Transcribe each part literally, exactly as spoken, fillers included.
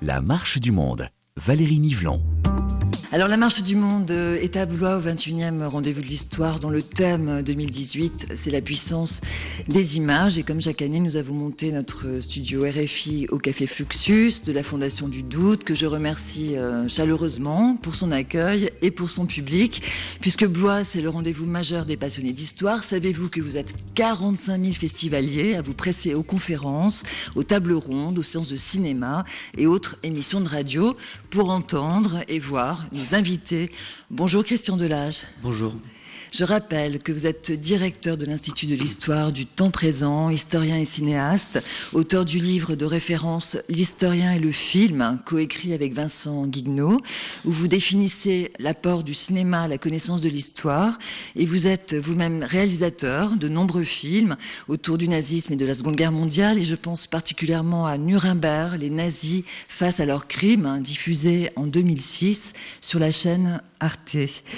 La marche du monde. Valérie Nivelon. Alors la marche du monde est à Blois au vingt et unième rendez-vous de l'histoire dont le thème deux mille dix-huit c'est la puissance des images et comme chaque année nous avons monté notre studio R F I au Café Fluxus de la Fondation du Doute que je remercie chaleureusement pour son accueil et pour son public puisque Blois c'est le rendez-vous majeur des passionnés d'histoire. Savez-vous que vous êtes quarante-cinq mille festivaliers à vous presser aux conférences, aux tables rondes, aux séances de cinéma et autres émissions de radio pour entendre et voir nos invités. Bonjour Christian Delage. Bonjour. Je rappelle que vous êtes directeur de l'Institut de l'Histoire du temps présent, historien et cinéaste, auteur du livre de référence L'historien et le film, coécrit avec Vincent Guignot, où vous définissez l'apport du cinéma à la connaissance de l'histoire, et vous êtes vous-même réalisateur de nombreux films autour du nazisme et de la Seconde Guerre mondiale, et je pense particulièrement à Nuremberg, les nazis face à leurs crimes, diffusés en deux mille six sur la chaîne Arte.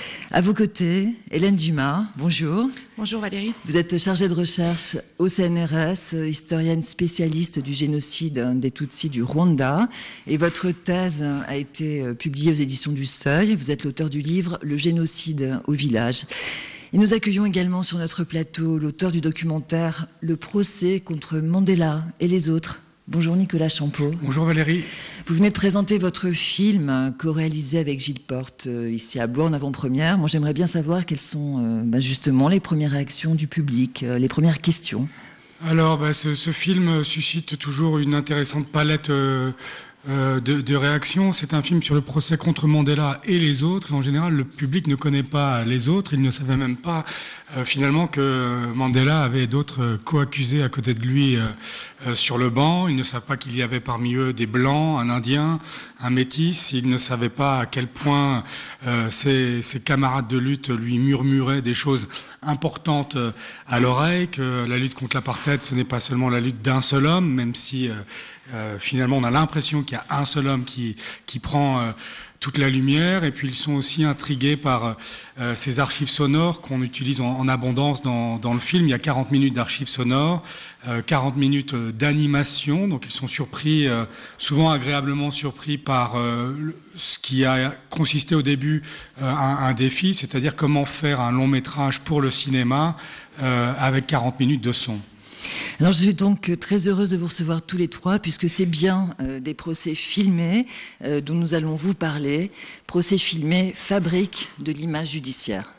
À vos côtés, Hélène Dumas, bonjour. Bonjour Valérie. Vous êtes chargée de recherche au C N R S, historienne spécialiste du génocide des Tutsis du Rwanda. Et votre thèse a été publiée aux éditions du Seuil. Vous êtes l'auteur du livre « Le génocide au village ». Et nous accueillons également sur notre plateau l'auteur du documentaire « Le procès contre Mandela et les autres ». Bonjour Nicolas Champeau. Bonjour Valérie. Vous venez de présenter votre film co-réalisé avec Gilles Porte ici à Blois en avant-première. Moi j'aimerais bien savoir quelles sont euh, bah, justement les premières réactions du public, euh, les premières questions. Alors bah, ce, ce film suscite toujours une intéressante palette euh, euh, de, de réactions. C'est un film sur le procès contre Mandela et les autres. Et en général le public ne connaît pas les autres. Il ne savait même pas euh, finalement que Mandela avait d'autres co-accusés à côté de lui euh, Euh, sur le banc. Ils ne savent pas qu'il y avait parmi eux des Blancs, un Indien, un Métis. Ils ne savaient pas à quel point euh, ses, ses camarades de lutte lui murmuraient des choses importantes euh, à l'oreille, que la lutte contre l'apartheid, ce n'est pas seulement la lutte d'un seul homme, même si euh, euh, finalement on a l'impression qu'il y a un seul homme qui, qui prend euh, toute la lumière. Et puis ils sont aussi intrigués par euh, ces archives sonores qu'on utilise en, en abondance dans, dans le film. Il y a quarante minutes d'archives sonores, euh, quarante minutes d'animation, donc ils sont surpris, euh, souvent agréablement surpris par euh, ce qui a consisté au début euh, un, un défi, c'est-à-dire comment faire un long métrage pour le cinéma euh, avec quarante minutes de son. Alors je suis donc très heureuse de vous recevoir tous les trois puisque c'est bien euh, des procès filmés euh, dont nous allons vous parler. Procès filmés, fabrique de l'image judiciaire.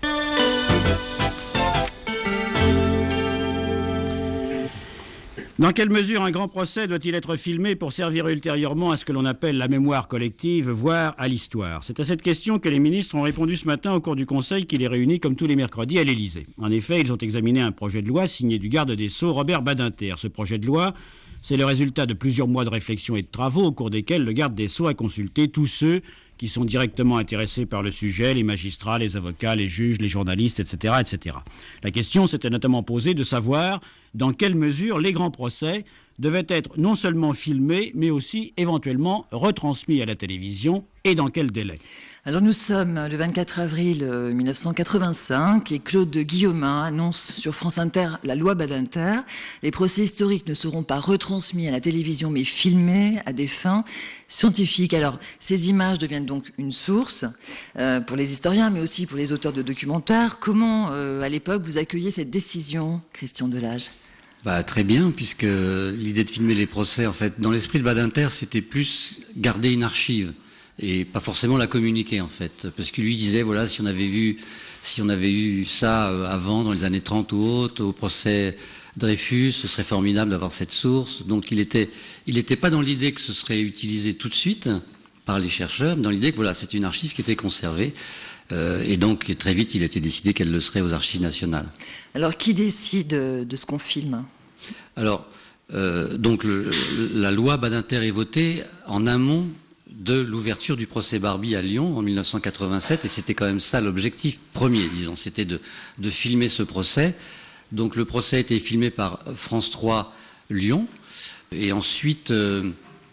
Dans quelle mesure un grand procès doit-il être filmé pour servir ultérieurement à ce que l'on appelle la mémoire collective, voire à l'histoire? C'est à cette question que les ministres ont répondu ce matin au cours du Conseil qui les réunit comme tous les mercredis à l'Élysée. En effet, ils ont examiné un projet de loi signé du garde des Sceaux, Robert Badinter. Ce projet de loi, c'est le résultat de plusieurs mois de réflexion et de travaux au cours desquels le garde des Sceaux a consulté tous ceux qui sont directement intéressés par le sujet, les magistrats, les avocats, les juges, les journalistes, et cetera, et cetera. La question s'était notamment posée de savoir dans quelle mesure les grands procès devaient être non seulement filmés, mais aussi éventuellement retransmis à la télévision, et dans quel délai. Alors nous sommes le vingt-quatre avril mille neuf cent quatre-vingt-cinq et Claude Guillaumin annonce sur France Inter la loi Badinter. Les procès historiques ne seront pas retransmis à la télévision mais filmés à des fins scientifiques. Alors ces images deviennent donc une source euh, pour les historiens mais aussi pour les auteurs de documentaires. Comment euh, à l'époque vous accueillez cette décision, Christian Delage? Bah, très bien, puisque l'idée de filmer les procès, en fait, dans l'esprit de Badinter, c'était plus garder une archive et pas forcément la communiquer, en fait, parce que lui disait, voilà, si on avait vu, si on avait eu ça avant, dans les années trente ou autres, au procès Dreyfus, ce serait formidable d'avoir cette source. Donc, il était, il était pas dans l'idée que ce serait utilisé tout de suite par les chercheurs, mais dans l'idée que voilà, c'était une archive qui était conservée. Euh, et donc, très vite, il était décidé qu'elle le serait aux archives nationales. Alors, qui décide de ce qu'on filme ? Alors, euh, donc le, la loi Badinter est votée en amont de l'ouverture du procès Barbie à Lyon en mille neuf cent quatre-vingt-sept, et c'était quand même ça l'objectif premier, disons, c'était de, de filmer ce procès. Donc le procès a été filmé par France trois Lyon, et ensuite euh,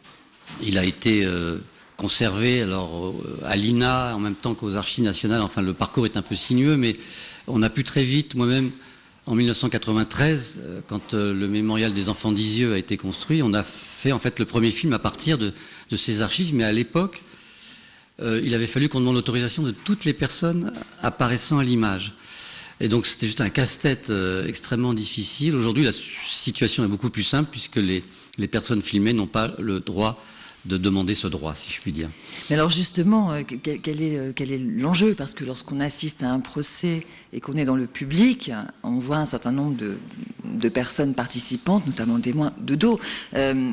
il a été euh, conservé alors euh, à l'I N A en même temps qu'aux Archives nationales. Enfin, le parcours est un peu sinueux, mais on a pu très vite, moi-même, en mille neuf cent quatre-vingt-treize, quand euh, le mémorial des enfants d'Isieux a été construit, on a fait en fait le premier film à partir de, de ces archives, mais à l'époque, euh, il avait fallu qu'on demande l'autorisation de toutes les personnes apparaissant à l'image. Et donc c'était juste un casse-tête euh, extrêmement difficile. Aujourd'hui, la situation est beaucoup plus simple puisque les, les personnes filmées n'ont pas le droit de demander ce droit, si je puis dire. Mais alors justement, euh, quel, quel est, quel est l'enjeu? Parce que lorsqu'on assiste à un procès et qu'on est dans le public, on voit un certain nombre de, de personnes participantes, notamment des témoins de dos, euh,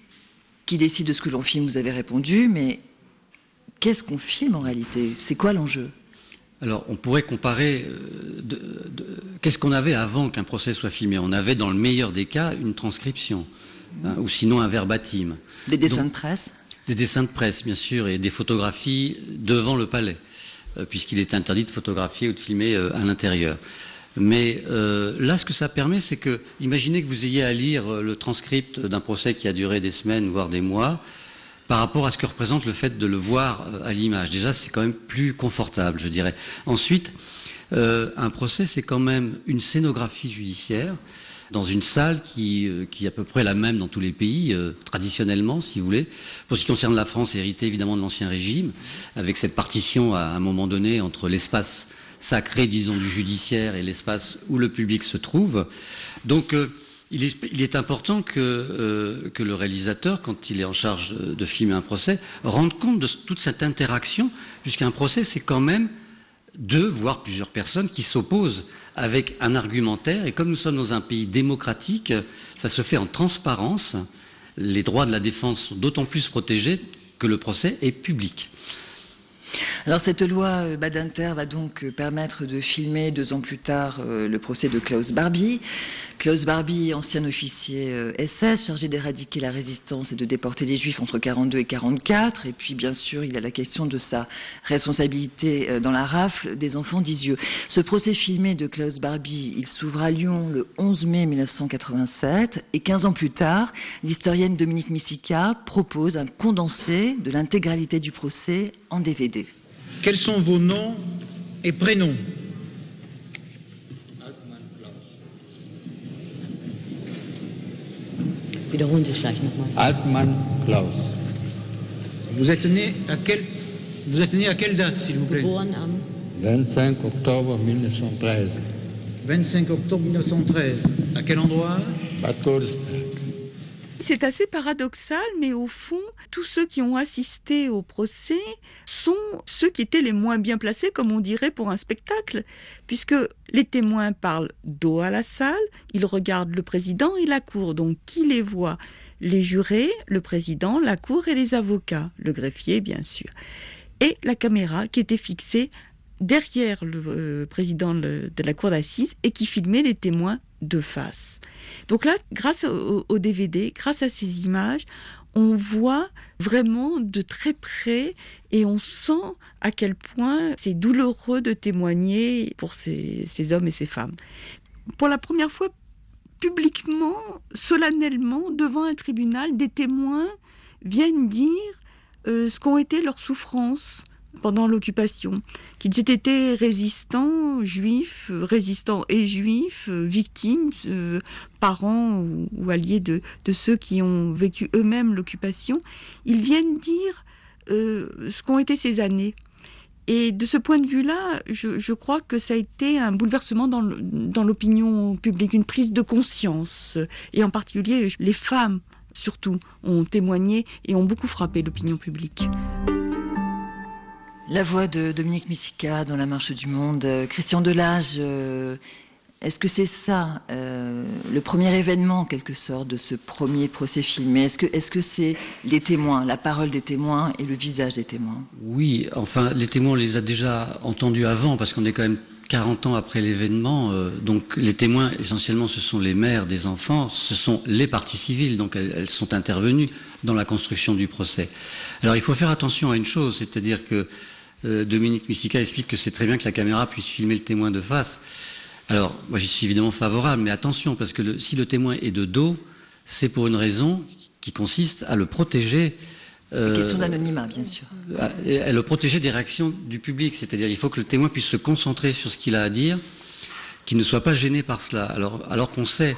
qui décident de ce que l'on filme. Vous avez répondu, mais qu'est-ce qu'on filme en réalité? C'est quoi l'enjeu? Alors, on pourrait comparer, euh, de, de, qu'est-ce qu'on avait avant qu'un procès soit filmé? On avait, dans le meilleur des cas, une transcription, hein, ou sinon un verbatim. Des dessins Donc, de presse? Des dessins de presse, bien sûr, et des photographies devant le palais, euh, puisqu'il est interdit de photographier ou de filmer euh, à l'intérieur. Mais euh, là, ce que ça permet, c'est que, imaginez que vous ayez à lire le transcript d'un procès qui a duré des semaines, voire des mois, par rapport à ce que représente le fait de le voir à l'image. Déjà, c'est quand même plus confortable, je dirais. Ensuite, euh, un procès, c'est quand même une scénographie judiciaire dans une salle qui, euh, qui est à peu près la même dans tous les pays, euh, traditionnellement, si vous voulez. Pour ce qui concerne la France, hérité évidemment de l'Ancien Régime, avec cette partition à un moment donné entre l'espace sacré, disons, du judiciaire et l'espace où le public se trouve. Donc, euh, Il est, il est important que, euh, que le réalisateur, quand il est en charge de, de filmer un procès, rende compte de toute cette interaction, puisqu'un procès, c'est quand même deux, voire plusieurs personnes qui s'opposent avec un argumentaire. Et comme nous sommes dans un pays démocratique, ça se fait en transparence. Les droits de la défense sont d'autant plus protégés que le procès est public. Alors cette loi Badinter va donc permettre de filmer deux ans plus tard euh, le procès de Klaus Barbie. Klaus Barbie, ancien officier euh, S S, chargé d'éradiquer la résistance et de déporter les Juifs entre quarante-deux et quarante-quatre. Et puis bien sûr, il y a la question de sa responsabilité euh, dans la rafle des enfants d'Isieux. Ce procès filmé de Klaus Barbie, il s'ouvre à Lyon le onze mai mille neuf cent quatre-vingt-sept. Et quinze ans plus tard, l'historienne Dominique Missika propose un condensé de l'intégralité du procès en D V D. Quels sont vos noms et prénoms? Wiederholen Sie es vielleicht nochmal. Altmann Klaus. Vous êtes né à quelle, vous êtes né à quelle date, s'il vous plaît? Geboren am vingt-cinq octobre mille neuf cent treize. vingt-cinq octobre mille neuf cent treize. À quel endroit? Bad Godesberg. C'est assez paradoxal, mais au fond, tous ceux qui ont assisté au procès sont ceux qui étaient les moins bien placés, comme on dirait, pour un spectacle, puisque les témoins parlent dos à la salle, ils regardent le président et la cour, donc qui les voit? Les jurés, le président, la cour et les avocats, le greffier bien sûr, et la caméra qui était fixée derrière le euh, président de la cour d'assises et qui filmait les témoins de face. Donc là, grâce au, au D V D, grâce à ces images, on voit vraiment de très près et on sent à quel point c'est douloureux de témoigner pour ces, ces hommes et ces femmes. Pour la première fois, publiquement, solennellement, devant un tribunal, des témoins viennent dire euh, ce qu'ont été leurs souffrances pendant l'occupation, qu'ils aient été résistants juifs, résistants et juifs, victimes, euh, parents ou, ou alliés de, de ceux qui ont vécu eux-mêmes l'occupation. Ils viennent dire euh, ce qu'ont été ces années. Et de ce point de vue-là, je, je crois que ça a été un bouleversement dans, le, dans l'opinion publique, une prise de conscience. Et en particulier, les femmes, surtout, ont témoigné et ont beaucoup frappé l'opinion publique. La voix de Dominique Missika dans La Marche du Monde. Christian Delage, euh, est-ce que c'est ça, euh, le premier événement, en quelque sorte, de ce premier procès filmé? Est-ce que, est-ce que c'est les témoins, la parole des témoins et le visage des témoins? Oui, enfin, les témoins, on les a déjà entendus avant, parce qu'on est quand même quarante ans après l'événement. Euh, donc les témoins, essentiellement, ce sont les mères des enfants, ce sont les parties civiles, donc elles, elles sont intervenues dans la construction du procès. Alors il faut faire attention à une chose, c'est-à-dire que Euh, Dominique Missika explique que c'est très bien que la caméra puisse filmer le témoin de face. Alors, moi j'y suis évidemment favorable, mais attention, parce que le, si le témoin est de dos, c'est pour une raison qui consiste à le protéger. Euh, question d'anonymat, bien sûr. À, à le protéger des réactions du public, c'est-à-dire il faut que le témoin puisse se concentrer sur ce qu'il a à dire, qu'il ne soit pas gêné par cela. Alors, alors qu'on sait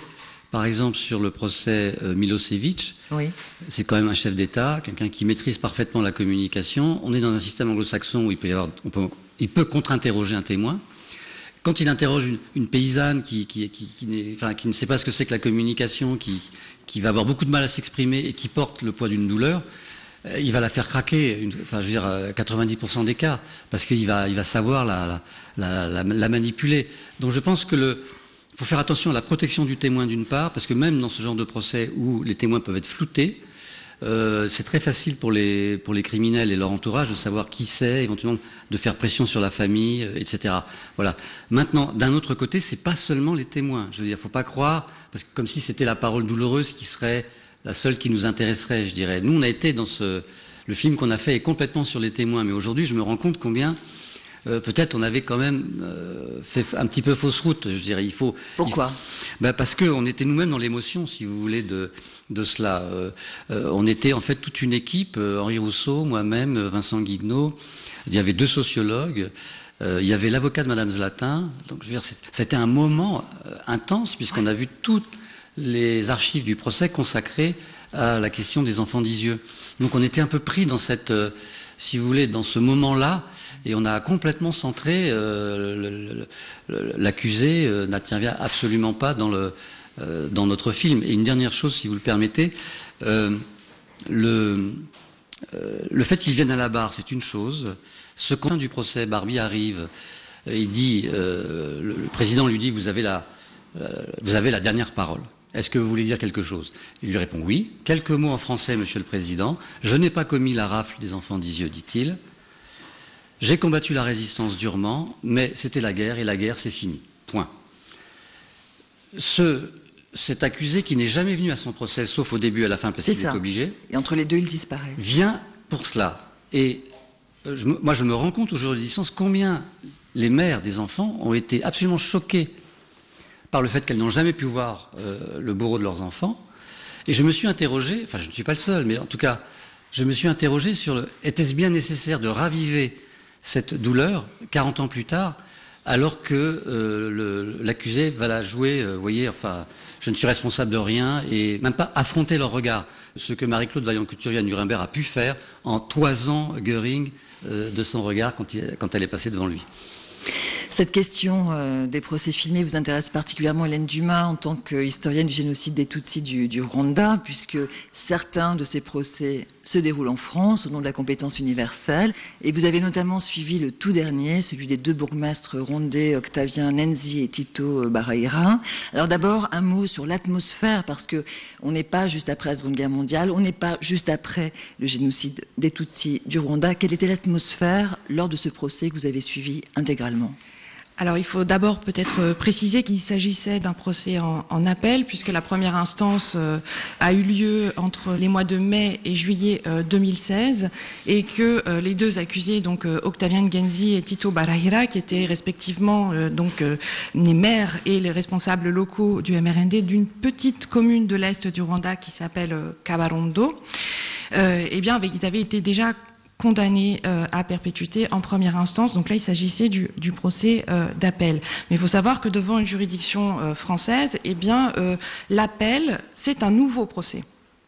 Par exemple, sur le procès euh, Milosevic, oui. c'est quand même un chef d'État, quelqu'un qui maîtrise parfaitement la communication. On est dans un système anglo-saxon où il peut, y avoir, on peut, il peut contre-interroger un témoin. Quand il interroge une, une paysanne qui, qui, qui, qui, n'est, enfin, qui ne sait pas ce que c'est que la communication, qui, qui va avoir beaucoup de mal à s'exprimer et qui porte le poids d'une douleur, euh, il va la faire craquer, une, enfin, je veux dire, euh, quatre-vingt-dix pour cent des cas, parce qu'il va, il va savoir la, la, la, la, la manipuler. Donc je pense que le... Il faut faire attention à la protection du témoin d'une part, parce que même dans ce genre de procès où les témoins peuvent être floutés, euh, c'est très facile pour les, pour les criminels et leur entourage de savoir qui c'est, éventuellement de faire pression sur la famille, et cetera. Voilà. Maintenant, d'un autre côté, c'est pas seulement les témoins. Je veux dire, faut pas croire, parce que comme si c'était la parole douloureuse qui serait la seule qui nous intéresserait, je dirais. Nous, on a été dans ce, le film qu'on a fait est complètement sur les témoins, mais aujourd'hui, je me rends compte combien Euh, peut-être on avait quand même euh, fait un petit peu fausse route, je dirais. Il faut. Pourquoi il faut, ben Parce qu'on était nous-mêmes dans l'émotion, si vous voulez, de, de cela. Euh, euh, on était en fait toute une équipe, euh, Henri Rousseau, moi-même, Vincent Guignot. Il y avait deux sociologues. Euh, il y avait l'avocat de Madame Zlatin. Donc, je veux dire, c'était un moment euh, intense puisqu'on a vu toutes les archives du procès consacrées à la question des enfants d'Isieux. Donc, on était un peu pris dans cette. Euh, si vous voulez, dans ce moment-là, et on a complètement centré, euh, le, le, l'accusé euh, n'intervient absolument pas dans, le, euh, dans notre film. Et une dernière chose, si vous le permettez, euh, le, euh, le fait qu'il vienne à la barre, c'est une chose. Ce qu'on du procès, Barbie arrive, euh, il dit, euh, le, le président lui dit, vous avez la, euh, vous avez la dernière parole. Est-ce que vous voulez dire quelque chose? Il lui répond oui. Quelques mots en français, Monsieur le Président. Je n'ai pas commis la rafle des enfants d'Isieux, dit-il. J'ai combattu la résistance durement, mais c'était la guerre et la guerre, c'est fini. Point. Ce, cet accusé qui n'est jamais venu à son procès, sauf au début et à la fin, parce c'est qu'il ça. est obligé. Et entre les deux, il disparaît. Vient pour cela. Et euh, je, moi, je me rends compte aujourd'hui de distance combien les mères des enfants ont été absolument choquées par le fait qu'elles n'ont jamais pu voir euh, le bourreau de leurs enfants. Et je me suis interrogé, enfin je ne suis pas le seul, mais en tout cas, je me suis interrogé sur le, était-ce bien nécessaire de raviver cette douleur quarante ans plus tard, alors que euh, le, l'accusé va la jouer, euh, vous voyez, enfin, je ne suis responsable de rien, et même pas affronter leur regard. Ce que Marie-Claude Vaillant-Couturier à Nuremberg a pu faire en toisant Göring euh, de son regard quand, il, quand elle est passée devant lui. Cette question euh, des procès filmés vous intéresse particulièrement, Hélène Dumas, en tant qu'historienne du génocide des Tutsis du, du Rwanda, puisque certains de ces procès se déroulent en France au nom de la compétence universelle. Et vous avez notamment suivi le tout dernier, celui des deux bourgmestres rwandais, Octavien Nenzi et Tito Barahira. Alors d'abord, un mot sur l'atmosphère, parce que on n'est pas juste après la Seconde Guerre mondiale, on n'est pas juste après le génocide des Tutsis du Rwanda. Quelle était l'atmosphère lors de ce procès que vous avez suivi intégralement ? Alors il faut d'abord peut-être préciser qu'il s'agissait d'un procès en, en appel, puisque la première instance euh, a eu lieu entre les mois de mai et juillet euh, deux mille seize, et que euh, les deux accusés, donc euh, Octavien Ngenzi et Tito Barahira, qui étaient respectivement euh, donc euh, les maires et les responsables locaux du M R N D d'une petite commune de l'est du Rwanda qui s'appelle euh, Kabarondo, euh, eh bien ils avaient été déjà condamné euh, à perpétuité en première instance. Donc là, il s'agissait du, du procès euh, d'appel. Mais il faut savoir que devant une juridiction euh, française, eh bien, euh, l'appel, c'est un nouveau procès.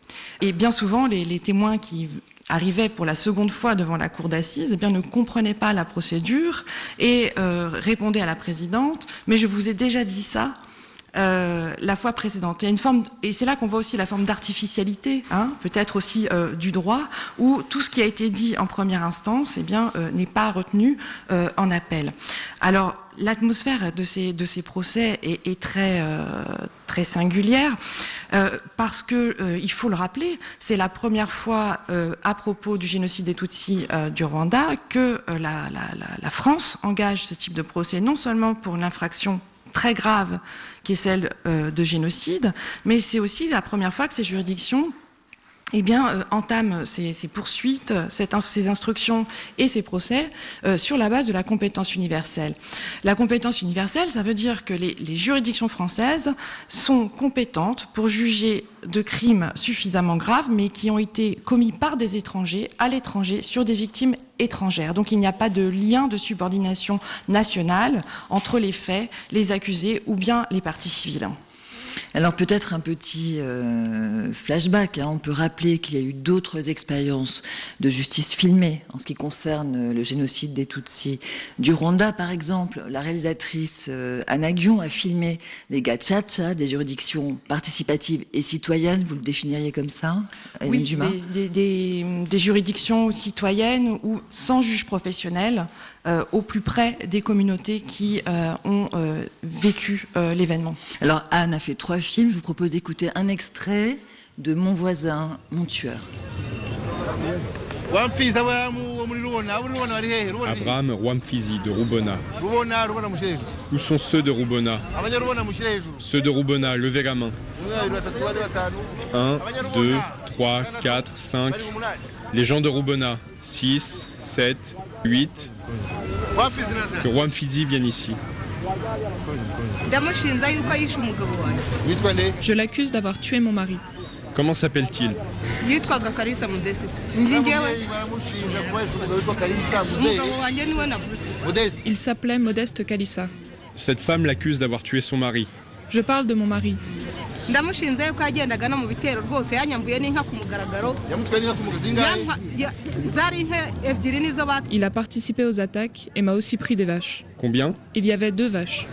Et bien souvent, les, les témoins qui arrivaient pour la seconde fois devant la cour d'assises, eh bien, ne comprenaient pas la procédure et euh, répondaient à la présidente « Mais je vous ai déjà dit ça ». Euh, la fois précédente. Il y a une forme, et c'est là qu'on voit aussi la forme d'artificialité, hein, peut-être aussi euh, du droit, où tout ce qui a été dit en première instance, eh bien, euh, n'est pas retenu euh, en appel. Alors, l'atmosphère de ces de ces procès est, est très euh, très singulière euh, parce que euh, il faut le rappeler, c'est la première fois euh, à propos du génocide des Tutsis euh, du Rwanda que euh, la, la, la, la France engage ce type de procès, non seulement pour une infraction très grave qui est celle euh, de génocide, mais c'est aussi la première fois que ces juridictions eh bien, euh, entament ces, ces poursuites, cette, ces instructions et ces procès euh, sur la base de la compétence universelle. La compétence universelle, ça veut dire que les, les juridictions françaises sont compétentes pour juger de crimes suffisamment graves, mais qui ont été commis par des étrangers, à l'étranger, sur des victimes étrangères. Donc il n'y a pas de lien de subordination nationale entre les faits, les accusés ou bien les parties civiles. Alors peut-être un petit euh, flashback, hein. On peut rappeler qu'il y a eu d'autres expériences de justice filmée en ce qui concerne le génocide des Tutsis du Rwanda. Par exemple, la réalisatrice euh, Anna Guion a filmé les gacaca, des juridictions participatives et citoyennes, vous le définiriez comme ça, Annie Oui, Dumas ? des, des, des, des juridictions citoyennes ou sans juge professionnel, euh, au plus près des communautés qui euh, ont euh, vécu euh, l'événement. Alors Anne a fait trois films, je vous propose d'écouter un extrait de Mon voisin, mon tueur. Abraham Rwamfizi de Rubona. Où sont ceux de Rubona? Ceux de Rubona, levez la main. un, deux, trois, quatre, cinq. Les gens de Rubona, six, sept, huit. Que Rwamfizi vienne ici. Je l'accuse d'avoir tué mon mari. Comment s'appelle-t-il? Il s'appelait Modeste Kalissa. Cette femme l'accuse d'avoir tué son mari. Je parle de mon mari. Il a participé aux attaques et m'a aussi pris des vaches. Combien? Il y avait deux vaches.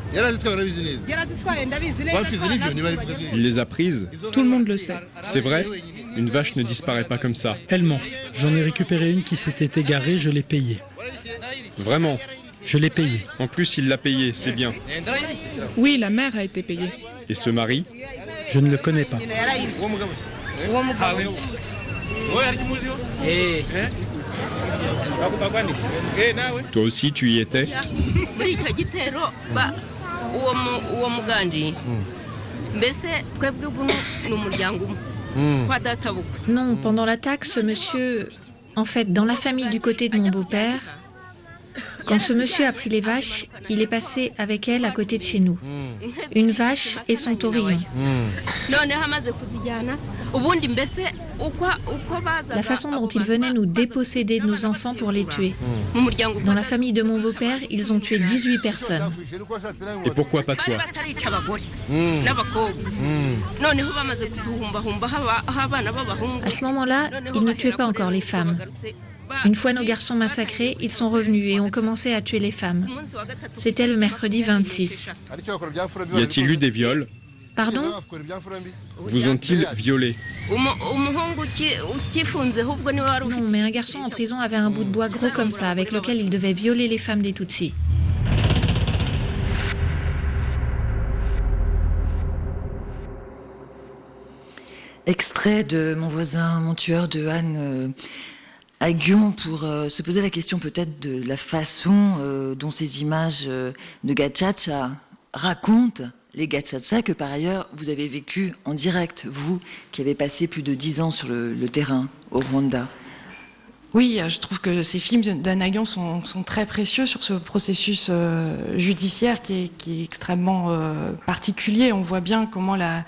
Il les a prises? Tout le monde le sait. C'est vrai? Une vache ne disparaît pas comme ça. Elle ment. J'en ai récupéré une qui s'était égarée, je l'ai payée. Vraiment? Je l'ai payée. En plus, il l'a payée, c'est bien. Oui, la mère a été payée. Et ce mari? Je ne le connais pas. Toi aussi, tu y étais? Non, pendant l'attaque, ce monsieur... En fait, dans la famille du côté de mon beau-père, quand ce monsieur a pris les vaches, il est passé avec elle à côté de chez nous. Une vache et son taurillon. La façon dont ils venaient nous déposséder de nos enfants pour les tuer. Dans la famille de mon beau-père, ils ont tué dix-huit personnes. Et pourquoi pas toi? À ce moment-là, ils ne tuaient pas encore les femmes. Une fois nos garçons massacrés, ils sont revenus et ont commencé à tuer les femmes. C'était le mercredi vingt-six. Y a-t-il eu des viols? Pardon? Vous ont-ils violé? Non, mais un garçon en prison avait un bout de bois gros comme ça, avec lequel il devait violer les femmes des Tutsis. Extrait de Mon voisin, mon tueur de Anne euh, Guion pour euh, se poser la question peut-être de la façon euh, dont ces images euh, de gacaca racontent les gacaca que par ailleurs vous avez vécu en direct, vous qui avez passé plus de dix ans sur le, le terrain au Rwanda. Oui, je trouve que ces films d'Anna Guion sont, sont très précieux sur ce processus euh, judiciaire qui est, qui est extrêmement euh, particulier. On voit bien comment la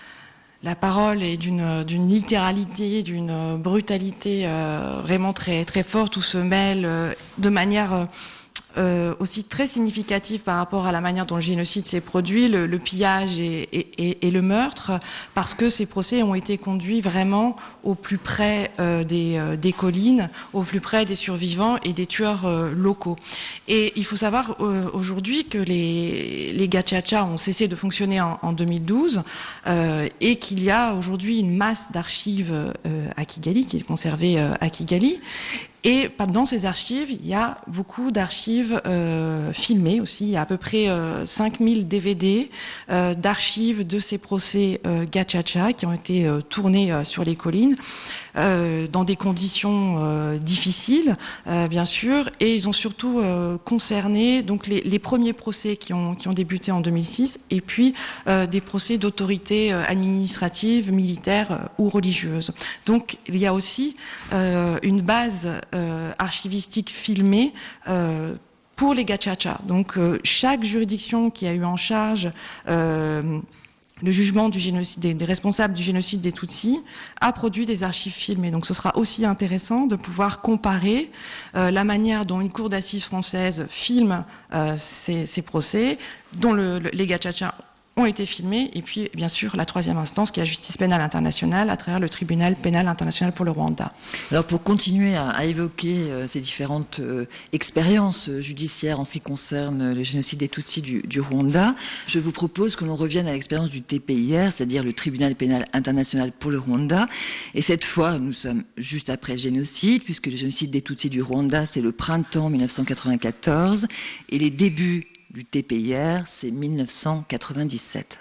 La parole est d'une d'une littéralité, d'une brutalité euh, vraiment très très forte, où se mêle euh, de manière euh, euh, aussi très significative par rapport à la manière dont le génocide s'est produit, le, le pillage et, et, et, et le meurtre, parce que ces procès ont été conduits vraiment au plus près euh, des, euh, des collines, au plus près des survivants et des tueurs euh, locaux. Et il faut savoir euh, aujourd'hui que les, les gacaca ont cessé de fonctionner en, en deux mille douze euh, et qu'il y a aujourd'hui une masse d'archives euh, à Kigali, qui est conservée euh, à Kigali. Et dans ces archives, il y a beaucoup d'archives euh, filmées aussi. Il y a à peu près euh, cinq mille D V D euh, d'archives de ces procès euh, gacaca qui ont été euh, tournés euh, sur les collines euh, dans des conditions euh, difficiles, euh, bien sûr. Et ils ont surtout euh, concerné donc les, les premiers procès qui ont qui ont débuté en deux mille six, et puis euh, des procès d'autorités euh, administratives, militaires euh, ou religieuses. Donc il y a aussi euh, une base Euh, archivistique filmée euh, pour les gacaca. Donc euh, chaque juridiction qui a eu en charge euh, le jugement du génocide, des, des responsables du génocide des Tutsis a produit des archives filmées. Donc ce sera aussi intéressant de pouvoir comparer euh, la manière dont une cour d'assises française filme euh, ces, ces procès, dont le, le, les gacaca ont été filmés. Et puis, bien sûr, la troisième instance, qui est la justice pénale internationale, à travers le tribunal pénal international pour le Rwanda. Alors, pour continuer à, à évoquer euh, ces différentes euh, expériences euh, judiciaires en ce qui concerne le génocide des Tutsis du, du Rwanda, je vous propose que l'on revienne à l'expérience du T P I R, c'est-à-dire le tribunal pénal international pour le Rwanda. Et cette fois, nous sommes juste après le génocide, puisque le génocide des Tutsis du Rwanda, c'est le printemps mille neuf cent quatre-vingt-quatorze, et les débuts du T P I R, c'est mille neuf cent quatre-vingt-dix-sept.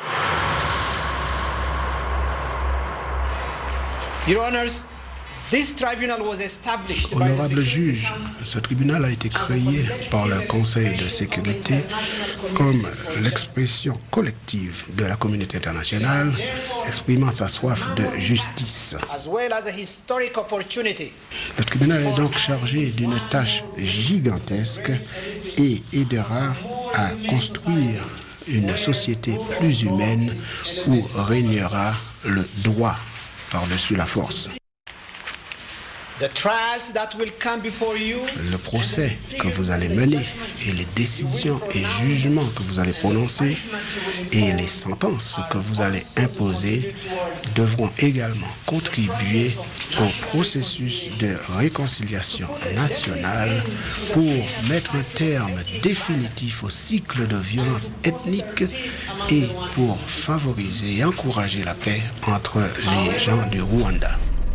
Your Honors, this tribunal was established by the Honorable juge, ce tribunal a été créé par le Conseil de sécurité comme l'expression collective de la communauté internationale exprimant sa soif de justice. as well as a historic opportunity. Le tribunal est donc chargé d'une tâche gigantesque et aidera à construire une société plus humaine où régnera le droit par-dessus la force. The trials that will come before you Le procès que vous allez mener et les décisions et jugements que vous allez prononcer et les sentences que vous allez imposer devront également contribuer au processus de réconciliation nationale pour mettre un terme définitif au cycle de violence ethnique et pour favoriser et encourager la paix entre les gens du Rwanda.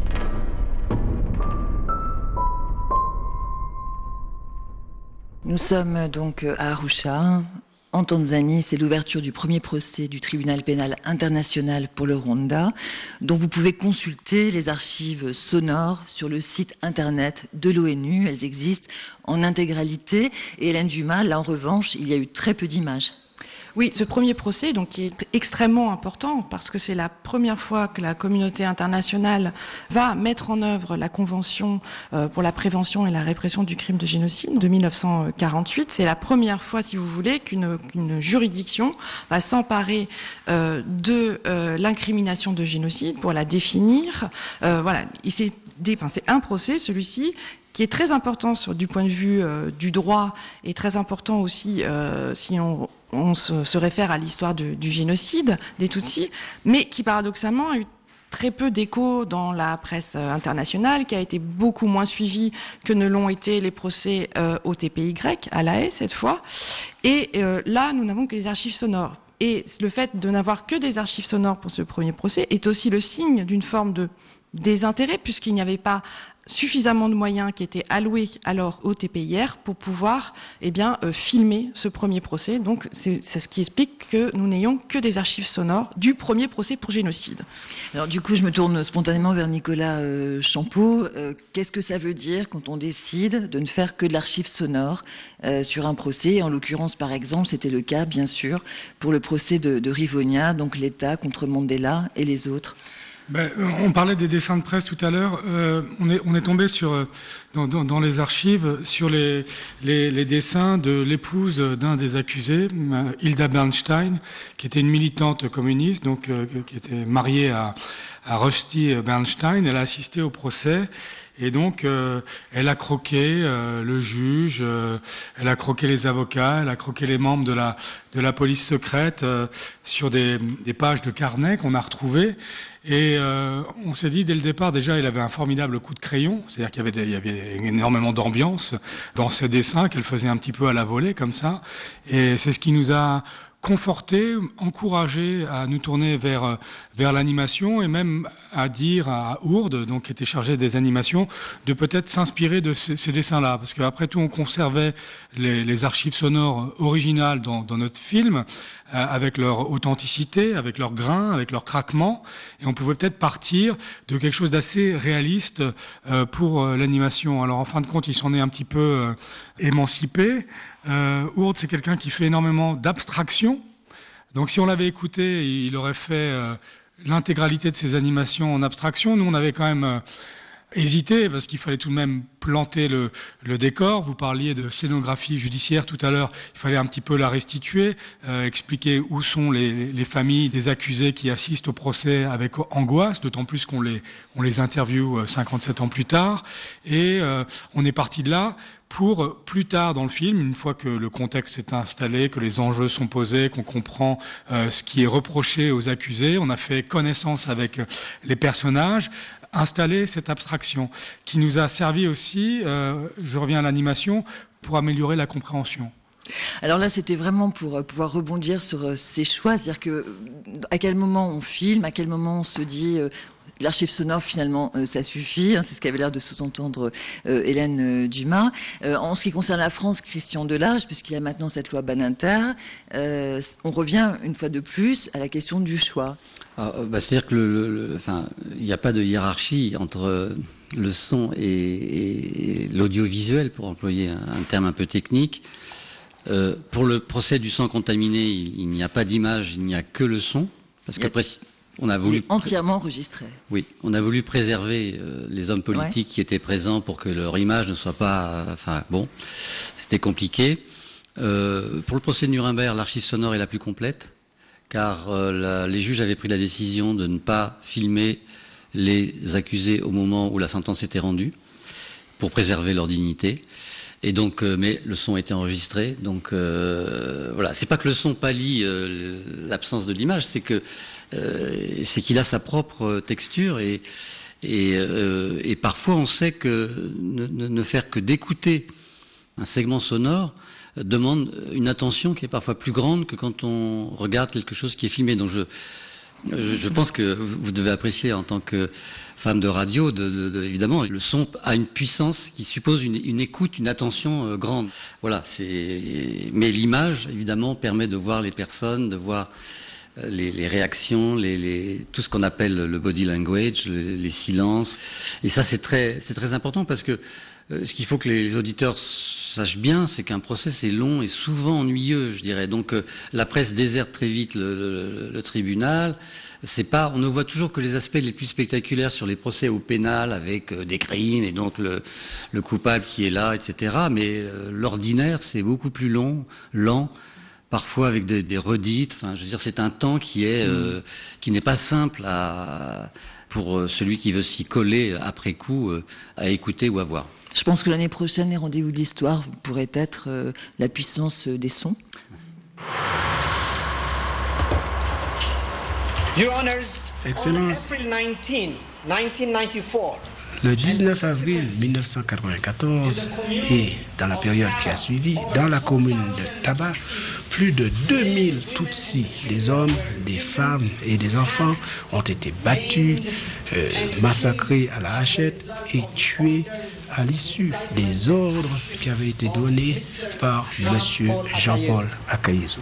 Nous sommes donc à Arusha, en Tanzanie. C'est l'ouverture du premier procès du tribunal pénal international pour le Rwanda, dont vous pouvez consulter les archives sonores sur le site internet de l'ONU. Elles existent en intégralité. Et Hélène Dumas, là en revanche, il y a eu très peu d'images. Oui, ce premier procès, donc, qui est extrêmement important parce que c'est la première fois que la communauté internationale va mettre en œuvre la Convention euh, pour la prévention et la répression du crime de génocide de mille neuf cent quarante-huit. C'est la première fois, si vous voulez, qu'une, qu'une juridiction va s'emparer euh, de euh, l'incrimination de génocide pour la définir. Euh, voilà, et c'est, des, enfin, c'est un procès, celui-ci, qui est très important sur, du point de vue euh, du droit et très important aussi euh, si on, on se, se réfère à l'histoire de, du génocide des Tutsis, mais qui paradoxalement a eu très peu d'écho dans la presse internationale, qui a été beaucoup moins suivie que ne l'ont été les procès euh, au T P Y, à La Haye cette fois. Et euh, là, nous n'avons que les archives sonores. Et le fait de n'avoir que des archives sonores pour ce premier procès est aussi le signe d'une forme de désintérêt, puisqu'il n'y avait pas suffisamment de moyens qui étaient alloués alors au T P I R pour pouvoir eh bien, euh, filmer ce premier procès. Donc c'est, c'est ce qui explique que nous n'ayons que des archives sonores du premier procès pour génocide. Alors du coup, je me tourne spontanément vers Nicolas euh, Champeau. Euh, qu'est-ce que ça veut dire quand on décide de ne faire que de l'archive sonore euh, sur un procès? En l'occurrence, par exemple, c'était le cas, bien sûr, pour le procès de, de Rivonia, donc l'État contre Mandela et les autres. Ben, on parlait des dessins de presse tout à l'heure. Euh, on est on est tombé sur dans, dans, dans les archives sur les, les les dessins de l'épouse d'un des accusés, Hilda Bernstein, qui était une militante communiste, donc euh, qui était mariée à à Rusty Bernstein. Elle a assisté au procès. Et donc, euh, elle a croqué euh, le juge, euh, elle a croqué les avocats, elle a croqué les membres de la de la police secrète euh, sur des, des pages de carnet qu'on a retrouvées. Et euh, on s'est dit dès le départ, déjà, il avait un formidable coup de crayon, c'est-à-dire qu'il y avait, des, il y avait énormément d'ambiance dans ses dessins qu'elle faisait un petit peu à la volée comme ça. Et c'est ce qui nous a conforté, encouragé à nous tourner vers vers l'animation et même à dire à Ourde, donc qui était chargé des animations, de peut-être s'inspirer de ces, ces dessins-là, parce qu'après tout, on conservait les, les archives sonores originales dans, dans notre film, euh, avec leur authenticité, avec leur grain, avec leur craquement, et on pouvait peut-être partir de quelque chose d'assez réaliste euh, pour euh, l'animation. Alors en fin de compte, il s'en est un petit peu euh, émancipé. Euh, Ourde, c'est quelqu'un qui fait énormément d'abstraction. Donc si on l'avait écouté, il aurait fait euh, l'intégralité de ses animations en abstraction. Nous, on avait quand même euh, hésité parce qu'il fallait tout de même planter le, le décor. Vous parliez de scénographie judiciaire tout à l'heure. Il fallait un petit peu la restituer, euh, expliquer où sont les, les familles des accusés qui assistent au procès avec angoisse, d'autant plus qu'on les, on les interviewe cinquante-sept ans plus tard. Et euh, on est parti de là pour plus tard dans le film, une fois que le contexte s'est installé, que les enjeux sont posés, qu'on comprend euh, ce qui est reproché aux accusés, on a fait connaissance avec les personnages, installer cette abstraction qui nous a servi aussi, euh, je reviens à l'animation, pour améliorer la compréhension. Alors là, c'était vraiment pour pouvoir rebondir sur ces choix, c'est-à-dire que à quel moment on filme, à quel moment on se dit euh, l'archive sonore finalement euh, ça suffit, hein, c'est ce qu'avait l'air de sous-entendre euh, Hélène euh, Dumas. Euh, en ce qui concerne la France, Christian Delage, puisqu'il y a maintenant cette loi Badinter, euh, on revient une fois de plus à la question du choix. Ah, bah, c'est-à-dire que le, le, le, enfin, il n'y a pas de hiérarchie entre le son et, et, et l'audiovisuel, pour employer un, un terme un peu technique. Euh, pour le procès du sang contaminé, il, il n'y a pas d'image, il n'y a que le son, parce qu'après, on a voulu entièrement enregistré. Oui, on a voulu préserver euh, les hommes politiques ouais. qui étaient présents pour que leur image ne soit pas, euh, enfin bon, c'était compliqué. Euh, pour le procès de Nuremberg, l'archive sonore est la plus complète, car euh, la, les juges avaient pris la décision de ne pas filmer les accusés au moment où la sentence était rendue, pour préserver leur dignité. Et donc, euh, mais le son était enregistré, donc euh, voilà. C'est pas que le son pallie euh, l'absence de l'image, c'est que euh, c'est qu'il a sa propre texture et et, euh, et parfois on sait que ne, ne faire que d'écouter un segment sonore demande une attention qui est parfois plus grande que quand on regarde quelque chose qui est filmé. Donc je je pense que vous devez apprécier en tant que femme de radio, de, de, de, évidemment, le son a une puissance qui suppose une, une écoute, une attention euh, grande. Voilà, c'est. Mais l'image, évidemment, permet de voir les personnes, de voir euh, les, les réactions, les, les, tout ce qu'on appelle le body language, les, les silences. Et ça, c'est très, c'est très important parce que euh, ce qu'il faut que les, les auditeurs sachent bien, c'est qu'un procès c'est long et souvent ennuyeux, je dirais. Donc euh, la presse déserte très vite le, le, le tribunal. C'est pas, on ne voit toujours que les aspects les plus spectaculaires sur les procès au pénal avec euh, des crimes et donc le, le coupable qui est là, et cetera. Mais euh, l'ordinaire, c'est beaucoup plus long, lent, parfois avec des, des redites. Enfin, je veux dire, c'est un temps qui est euh, qui n'est pas simple à, pour euh, celui qui veut s'y coller après coup euh, à écouter ou à voir. Je pense que l'année prochaine, les rendez-vous de l'histoire pourraient être euh, la puissance des sons. Excellence, le dix-neuf avril mille neuf cent quatre-vingt-quatorze et dans la période qui a suivi, dans la commune de Taba, plus de deux mille Tutsis, des hommes, des femmes et des enfants, ont été battus, euh, massacrés à la hachette et tués à l'issue des ordres qui avaient été donnés par M. Jean-Paul Akayesu.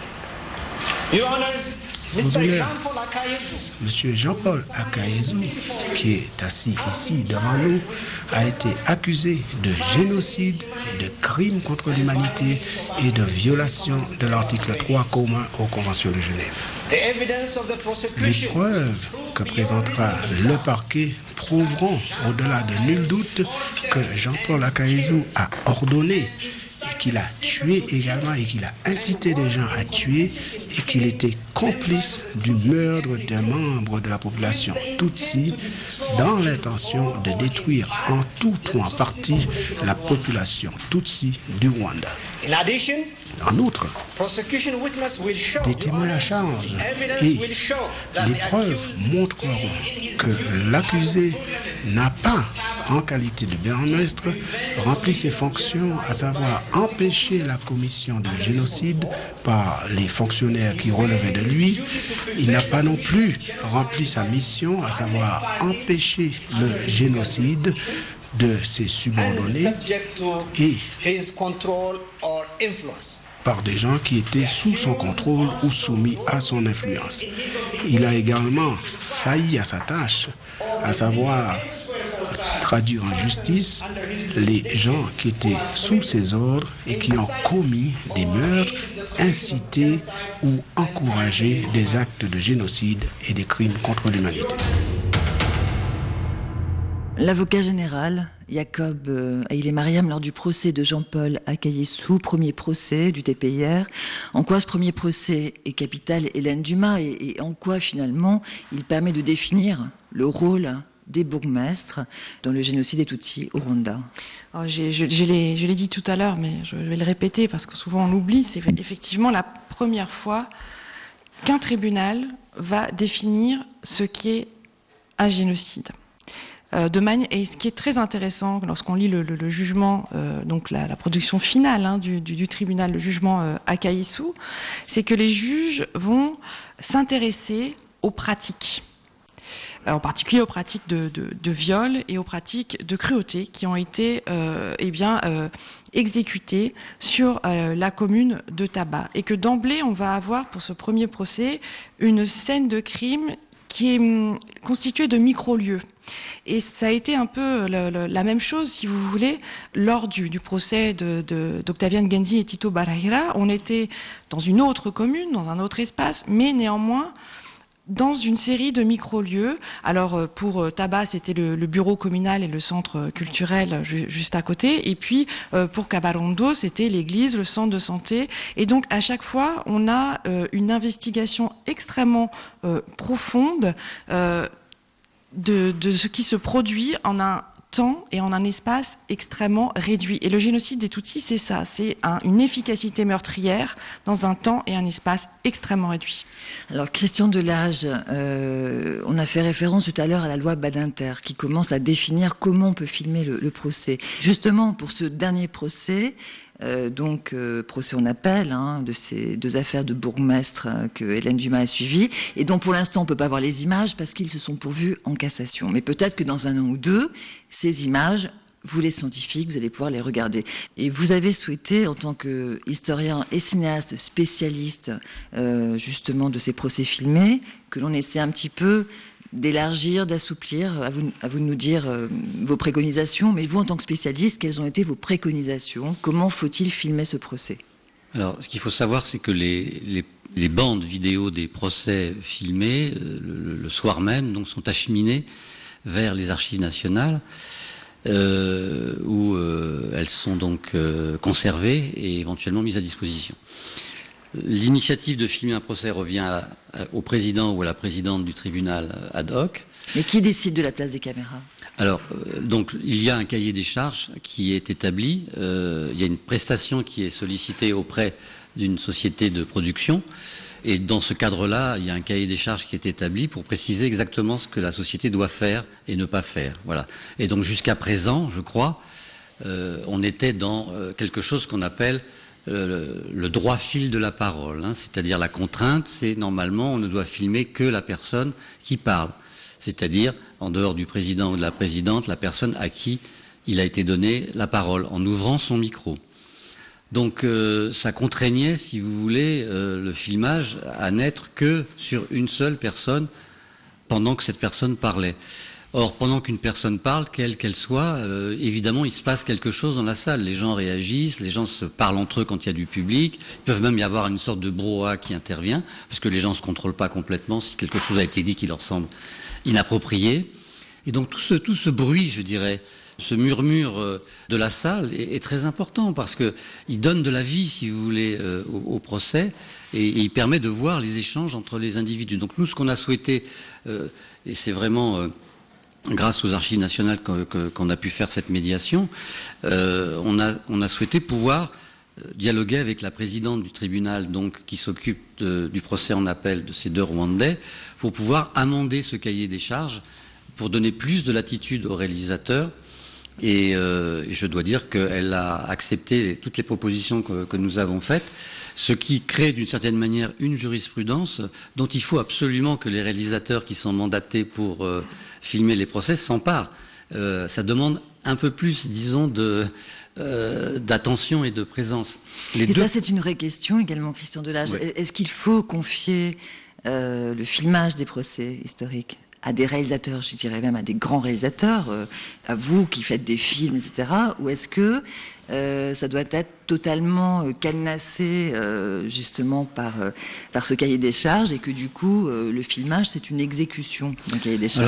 Vos honneurs, M. Jean-Paul Akayesu, qui est assis ici devant nous, a été accusé de génocide, de crimes contre l'humanité et de violation de l'article trois commun aux conventions de Genève. Les preuves que présentera le parquet prouveront, au-delà de nul doute, que Jean-Paul Akayesu a ordonné et qu'il a tué également et qu'il a incité des gens à tuer et qu'il était complice du meurtre d'un membre de la population Tutsi dans l'intention de détruire en tout ou en partie la population Tutsi du Rwanda. En outre, des témoins à charge et les preuves montreront que l'accusé n'a pas, en qualité de bourgmestre, rempli ses fonctions, à savoir empêcher la commission de génocide par les fonctionnaires qui relevaient de lui. Il n'a pas non plus rempli sa mission, à savoir empêcher le génocide de ses subordonnés et par des gens qui étaient sous son contrôle ou soumis à son influence. Il a également failli à sa tâche, à savoir traduire en justice les gens qui étaient sous ses ordres et qui ont commis des meurtres, incité ou encouragé des actes de génocide et des crimes contre l'humanité. L'avocat général, Jacob euh, Haïlé Mariam, lors du procès de Jean-Paul Akayesu, premier procès du T P I R, en quoi ce premier procès est capital, Hélène Dumas, et, et en quoi finalement il permet de définir le rôle des bourgmestres dans le génocide des Tutsis au Rwanda? Oh, j'ai, je, je, l'ai, je l'ai dit tout à l'heure, mais je vais le répéter parce que souvent on l'oublie, c'est effectivement la première fois qu'un tribunal va définir ce qu'est un génocide. De manière, et ce qui est très intéressant lorsqu'on lit le, le, le jugement, euh, donc la, la production finale hein, du, du, du tribunal, le jugement euh, Akayesu, c'est que les juges vont s'intéresser aux pratiques, euh, en particulier aux pratiques de, de, de viol et aux pratiques de cruauté qui ont été euh, eh bien euh, exécutées sur euh, la commune de Taba, et que d'emblée on va avoir pour ce premier procès une scène de crime qui est hum, constituée de micro-lieux. Et ça a été un peu le, le, la même chose, si vous voulez, lors du, du procès de, de, d'Octavian Genzi et Tito Barahira. On était dans une autre commune, dans un autre espace, mais néanmoins dans une série de micro-lieux. Alors pour Taba, c'était le, le bureau communal et le centre culturel ju- juste à côté. Et puis pour Kabarondo, c'était l'église, le centre de santé. Et donc à chaque fois, on a euh, une investigation extrêmement euh, profonde euh, de, de ce qui se produit en un temps et en un espace extrêmement réduit. Et le génocide des Tutsis, c'est ça, c'est un, une efficacité meurtrière dans un temps et un espace extrêmement réduit. Alors, question de l'âge, euh, on a fait référence tout à l'heure à la loi Badinter qui commence à définir comment on peut filmer le, le procès. Justement, pour ce dernier procès, Euh, donc euh, procès en appel hein, de ces deux affaires de bourgmestre euh, que Hélène Dumas a suivies, et dont pour l'instant on peut pas voir les images parce qu'ils se sont pourvus en cassation. Mais peut-être que dans un an ou deux, ces images, vous les scientifiques, vous allez pouvoir les regarder. Et vous avez souhaité, en tant que historien et cinéaste spécialiste euh, justement de ces procès filmés, que l'on essaie un petit peu d'élargir, d'assouplir, à vous, à vous de nous dire euh, vos préconisations, mais vous, en tant que spécialiste, quelles ont été vos préconisations? Comment faut-il filmer ce procès? Alors, ce qu'il faut savoir, c'est que les, les, les bandes vidéo des procès filmés, euh, le, le soir même, donc, sont acheminées vers les archives nationales, euh, où euh, elles sont donc euh, conservées et éventuellement mises à disposition. L'initiative de filmer un procès revient à, à, au président ou à la présidente du tribunal ad hoc. Mais qui décide de la place des caméras? Alors, euh, donc, il y a un cahier des charges qui est établi. Euh, il y a une prestation qui est sollicitée auprès d'une société de production. Et dans ce cadre-là, il y a un cahier des charges qui est établi pour préciser exactement ce que la société doit faire et ne pas faire. Voilà. Et donc, jusqu'à présent, je crois, euh, on était dans euh, quelque chose qu'on appelle Le, le droit fil de la parole, hein, c'est-à-dire la contrainte, c'est normalement on ne doit filmer que la personne qui parle, c'est-à-dire en dehors du président ou de la présidente, la personne à qui il a été donné la parole, en ouvrant son micro. Donc euh, ça contraignait, si vous voulez, euh, le filmage à n'être que sur une seule personne pendant que cette personne parlait. Or, pendant qu'une personne parle, quelle qu'elle soit, euh, évidemment, il se passe quelque chose dans la salle. Les gens réagissent, les gens se parlent entre eux quand il y a du public. Il peut même y avoir une sorte de brouhaha qui intervient, parce que les gens ne se contrôlent pas complètement si quelque chose a été dit qui leur semble inapproprié. Et donc, tout ce, tout ce bruit, je dirais, ce murmure euh, de la salle est, est très important, parce que il donne de la vie, si vous voulez, euh, au, au procès, et, et il permet de voir les échanges entre les individus. Donc, nous, ce qu'on a souhaité, euh, et c'est vraiment... Euh, grâce aux archives nationales qu'on a pu faire cette médiation, euh, on, a, on a souhaité pouvoir dialoguer avec la présidente du tribunal, donc qui s'occupe du procès en appel de ces deux Rwandais, pour pouvoir amender ce cahier des charges, pour donner plus de latitude aux réalisateurs. Et, euh, et je dois dire qu'elle a accepté toutes les propositions que, que nous avons faites, ce qui crée d'une certaine manière une jurisprudence dont il faut absolument que les réalisateurs qui sont mandatés pour euh, filmer les procès s'emparent. Euh, ça demande un peu plus, disons, de, euh, d'attention et de présence. Les et deux... ça, c'est une vraie question également, Christian Delage. Ouais. Est-ce qu'il faut confier euh, le filmage des procès historiques à des réalisateurs, je dirais même à des grands réalisateurs, euh, à vous qui faites des films, et cetera, ou est-ce que euh, ça doit être totalement euh, cadenassé euh, justement par, euh, par ce cahier des charges, et que du coup, euh, le filmage, c'est une exécution d'un cahier des charges? Alors,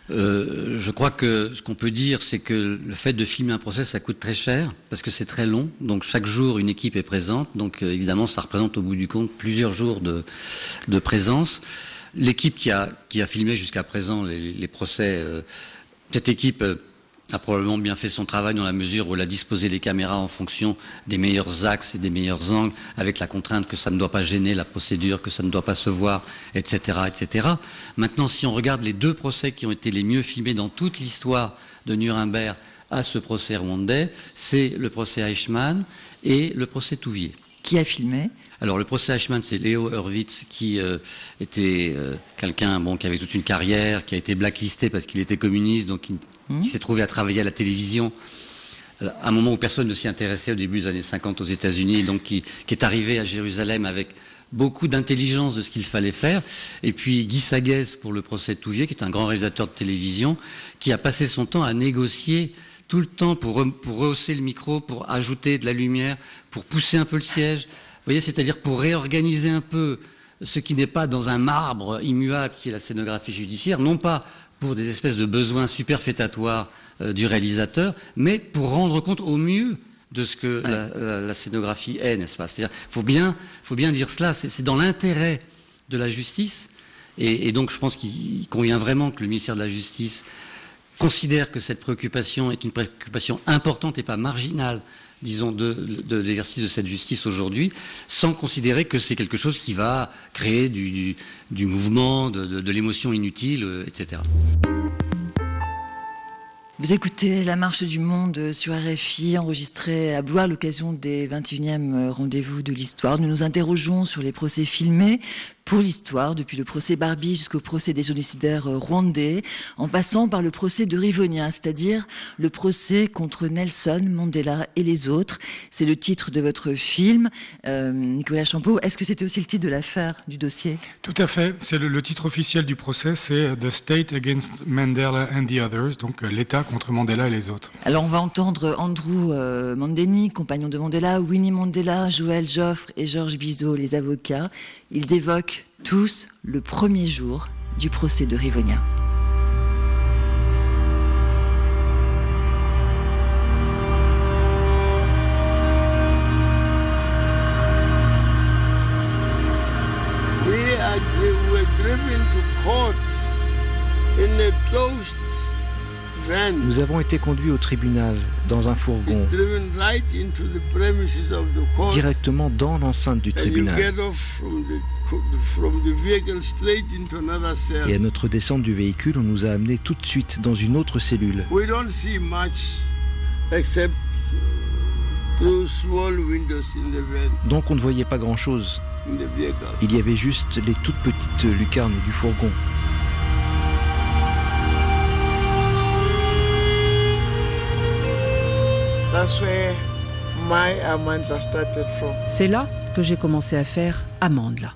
Euh, je crois que ce qu'on peut dire, c'est que le fait de filmer un procès, ça coûte très cher, parce que c'est très long. Donc chaque jour, une équipe est présente. Donc euh, évidemment, ça représente au bout du compte plusieurs jours de, de présence. L'équipe qui a, qui a filmé jusqu'à présent les, les procès, euh, cette équipe euh, a probablement bien fait son travail dans la mesure où elle a disposé les caméras en fonction des meilleurs axes et des meilleurs angles, avec la contrainte que ça ne doit pas gêner la procédure, que ça ne doit pas se voir, et cetera, et cetera. Maintenant, si on regarde les deux procès qui ont été les mieux filmés dans toute l'histoire de Nuremberg à ce procès rwandais, c'est le procès Eichmann et le procès Touvier. Qui a filmé ? Alors le procès Eichmann, c'est Léo Hurwitz qui euh, était euh, quelqu'un bon qui avait toute une carrière, qui a été blacklisté parce qu'il était communiste, donc il, mmh. il s'est trouvé à travailler à la télévision euh, à un moment où personne ne s'y intéressait au début des années cinquante aux États-Unis, donc qui, qui est arrivé à Jérusalem avec beaucoup d'intelligence de ce qu'il fallait faire. Et puis Guy Sagès pour le procès Touvier, qui est un grand réalisateur de télévision, qui a passé son temps à négocier tout le temps pour, pour rehausser le micro, pour ajouter de la lumière, pour pousser un peu le siège. Vous voyez, c'est-à-dire pour réorganiser un peu ce qui n'est pas dans un marbre immuable qui est la scénographie judiciaire, non pas pour des espèces de besoins superfétatoires euh, du réalisateur, mais pour rendre compte au mieux de ce que ouais. la, la, la scénographie est, n'est-ce pas ? C'est-à-dire, faut bien, faut bien dire cela, c'est, c'est dans l'intérêt de la justice, et, et donc je pense qu'il convient vraiment que le ministère de la Justice considère que cette préoccupation est une préoccupation importante et pas marginale, disons, de, de l'exercice de cette justice aujourd'hui, sans considérer que c'est quelque chose qui va créer du, du, du mouvement, de, de, de l'émotion inutile, et cetera. Vous écoutez La Marche du Monde sur R F I, enregistrée à Blois à l'occasion des vingt et unième rendez-vous de l'histoire. Nous nous interrogeons sur les procès filmés pour l'histoire, depuis le procès Barbie jusqu'au procès des génocidaires rwandais, en passant par le procès de Rivonia, c'est-à-dire le procès contre Nelson Mandela et les autres. C'est le titre de votre film. Euh, Nicolas Champeau, est-ce que c'était aussi le titre de l'affaire, du dossier ? Tout à fait. C'est le, le titre officiel du procès, c'est The State Against Mandela and the Others, donc l'État contre Mandela et les autres. Alors on va entendre Andrew euh, Mandeni, compagnon de Mandela, Winnie Mandela, Joël Joffre et Georges Bizot, les avocats. Ils évoquent tous le premier jour du procès de Rivonia. We are were driven to court in a closed van. Nous avons été conduits au tribunal dans un fourgon, Driven right into the premises of the court. Directement dans l'enceinte du tribunal. And you get off from the From the vehicle straight into another cell. Et à notre descente du véhicule, on nous a amenés tout de suite dans une autre cellule. We don't see much except through small windows in the van. Donc on ne voyait pas grand-chose. In the vehicle. Il y avait juste les toutes petites lucarnes du fourgon. That's where my Amandla started from. C'est là que j'ai commencé à faire Amandla.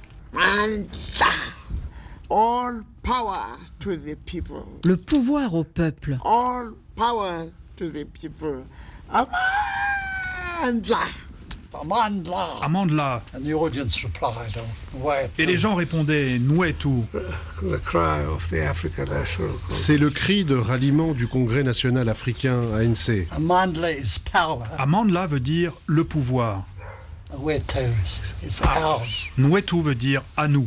All power to the people. Le pouvoir au peuple. All power to the people. Amandla. Amandla. Amandla. And the audience replied, ouais. Et les gens répondaient Nwetu. The cry of the African National Congress. C'est le cri de ralliement du Congrès national africain A N C. Amandla is power. Amandla veut dire le pouvoir. Nwetu veut dire à nous.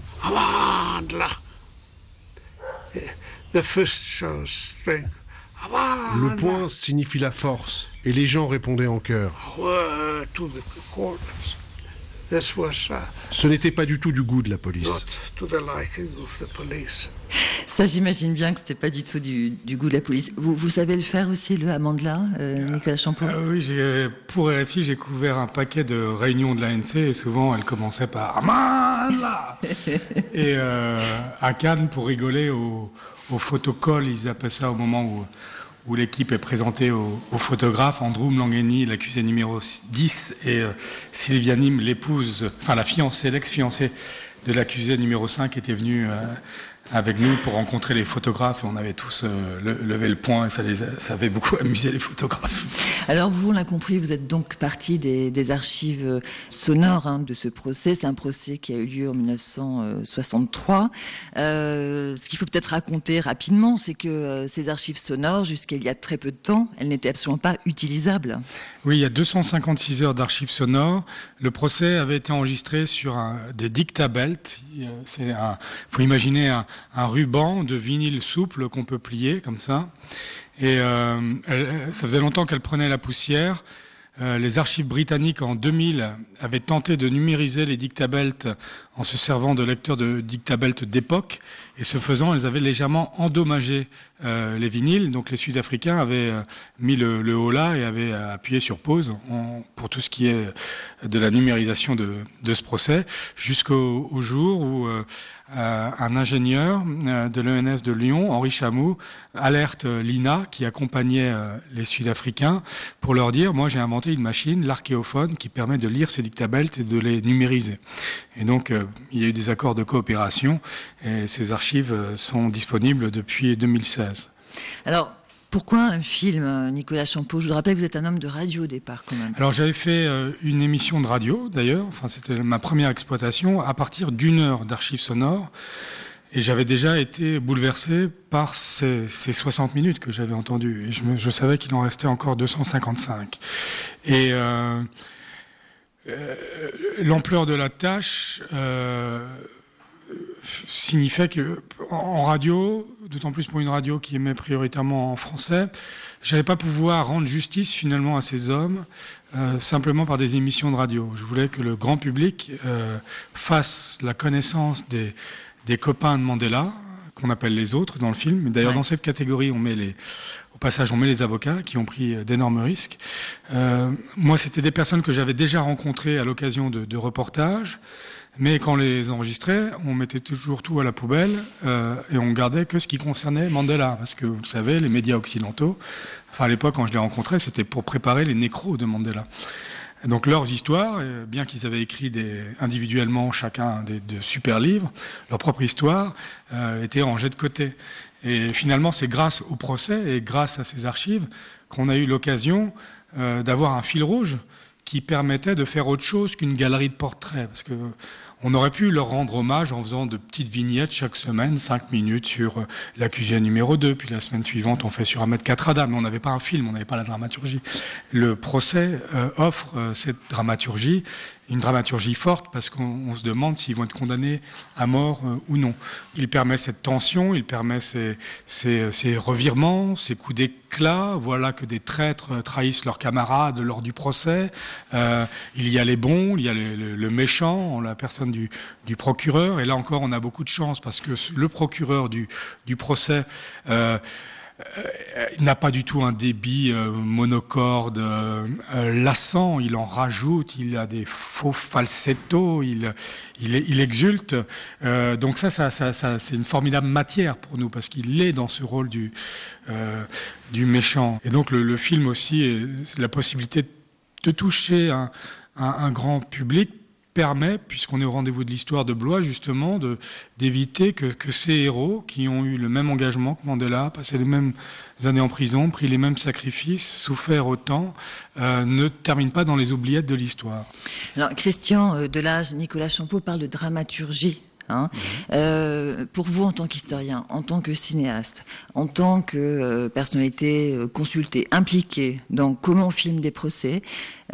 The fist shows strength. Le poing signifie la force, et les gens répondaient en chœur. Ce n'était pas du tout du goût de la police. Ça, j'imagine bien que c'était pas du tout du, du goût de la police. Vous, vous savez le faire aussi, le Amandla, euh, Nicolas Champeau ? euh, Oui, j'ai, pour R F I, j'ai couvert un paquet de réunions de l'A N C et souvent elles commençaient par Amandla. Et euh, à Cannes, pour rigoler, au, au photocall, ils appellent ça au moment où, où l'équipe est présentée au, au photographe, Andrew Mlangeni, l'accusé numéro dix, et euh, Sylvia Nim, l'épouse, enfin la fiancée, l'ex-fiancée de l'accusé numéro cinq, était venue... Euh, avec nous pour rencontrer les photographes. Et on avait tous euh, le, levé le poing et ça, les a, ça avait beaucoup amusé les photographes. Alors vous, on l'a compris, vous êtes donc partie des, des archives sonores hein, de ce procès. C'est un procès qui a eu lieu en mille neuf cent soixante-trois. Euh, ce qu'il faut peut-être raconter rapidement, c'est que euh, ces archives sonores, jusqu'à il y a très peu de temps, elles n'étaient absolument pas utilisables. Oui, il y a deux cent cinquante-six heures d'archives sonores. Le procès avait été enregistré sur un, des dictabelts. C'est un, faut imaginer un, un ruban de vinyle souple qu'on peut plier comme ça. Et euh, elle, ça faisait longtemps qu'elle prenait la poussière. Euh, les archives britanniques en deux mille avaient tenté de numériser les dictabelts en se servant de lecteurs de dictabelts d'époque, et ce faisant, elles avaient légèrement endommagé euh, les vinyles. Donc les Sud-Africains avaient euh, mis le, le holà et avaient euh, appuyé sur pause en, pour tout ce qui est de la numérisation de, de ce procès, jusqu'au au jour où euh, Euh, un ingénieur euh, de l'E N S de Lyon, Henri Chamou, alerte euh, l'I N A qui accompagnait euh, les Sud-Africains pour leur dire « Moi, j'ai inventé une machine, l'archéophone, qui permet de lire ces dictabelts et de les numériser. » Et donc, euh, il y a eu des accords de coopération et ces archives euh, sont disponibles depuis deux mille seize. Alors, pourquoi un film, Nicolas Champeau? Je vous rappelle que vous êtes un homme de radio au départ, quand même. Alors, j'avais fait euh, une émission de radio, d'ailleurs. Enfin, c'était ma première exploitation, à partir d'une heure d'archives sonores. Et j'avais déjà été bouleversé par ces, ces soixante minutes que j'avais entendues. Et je, me, je savais qu'il en restait encore deux cent cinquante-cinq. Et euh, euh, l'ampleur de la tâche euh, signifiait que en radio, d'autant plus pour une radio qui émet prioritairement en français, j'allais pas pouvoir rendre justice finalement à ces hommes euh, simplement par des émissions de radio. Je voulais que le grand public euh, fasse la connaissance des, des copains de Mandela, qu'on appelle les autres dans le film. D'ailleurs, ouais. Dans cette catégorie, on met les, au passage, on met les avocats qui ont pris d'énormes risques. Euh, moi, c'était des personnes que j'avais déjà rencontrées à l'occasion de, de reportages. Mais quand on les enregistrait, on mettait toujours tout à la poubelle euh, et on gardait que ce qui concernait Mandela. Parce que, vous le savez, les médias occidentaux, enfin à l'époque quand je les rencontrais, c'était pour préparer les nécros de Mandela. Et donc leurs histoires, bien qu'ils avaient écrit des, individuellement chacun des, de super livres, leur propre histoire euh, était rangée de côté. Et finalement, c'est grâce au procès et grâce à ces archives qu'on a eu l'occasion euh, d'avoir un fil rouge qui permettait de faire autre chose qu'une galerie de portraits. Parce que on aurait pu leur rendre hommage en faisant de petites vignettes chaque semaine, cinq minutes sur l'accusé numéro deux, puis la semaine suivante on fait sur Ahmed Katrada, mais on n'avait pas un film, on n'avait pas la dramaturgie. Le procès euh, offre euh, cette dramaturgie, une dramaturgie forte, parce qu'on on se demande s'ils vont être condamnés à mort euh, ou non. Il permet cette tension, il permet ces, ces, ces revirements, ces coups d'éclat. Voilà que des traîtres trahissent leurs camarades lors du procès. Euh, il y a les bons, il y a le, le, le méchant, la personne du, du procureur. Et là encore, on a beaucoup de chance, parce que le procureur du, du procès euh, Euh, il n'a pas du tout un débit euh, monocorde, euh, euh, lassant. Il en rajoute, il a des faux falsettos, il, il, il exulte. Euh, donc ça, ça, ça, ça, c'est une formidable matière pour nous, parce qu'il est dans ce rôle du, euh, du méchant. Et donc le, le film aussi, c'est la possibilité de toucher un, un, un grand public, permet, puisqu'on est au rendez-vous de l'histoire de Blois, justement, de, d'éviter que, que ces héros, qui ont eu le même engagement que Mandela, passé les mêmes années en prison, pris les mêmes sacrifices, souffert autant, euh, ne terminent pas dans les oubliettes de l'histoire. Alors, Christian Delage, Nicolas Champeau parle de dramaturgie. Hein. Mmh. Euh, pour vous, en tant qu'historien, en tant que cinéaste, en tant que euh, personnalité euh, consultée, impliquée dans comment on filme des procès,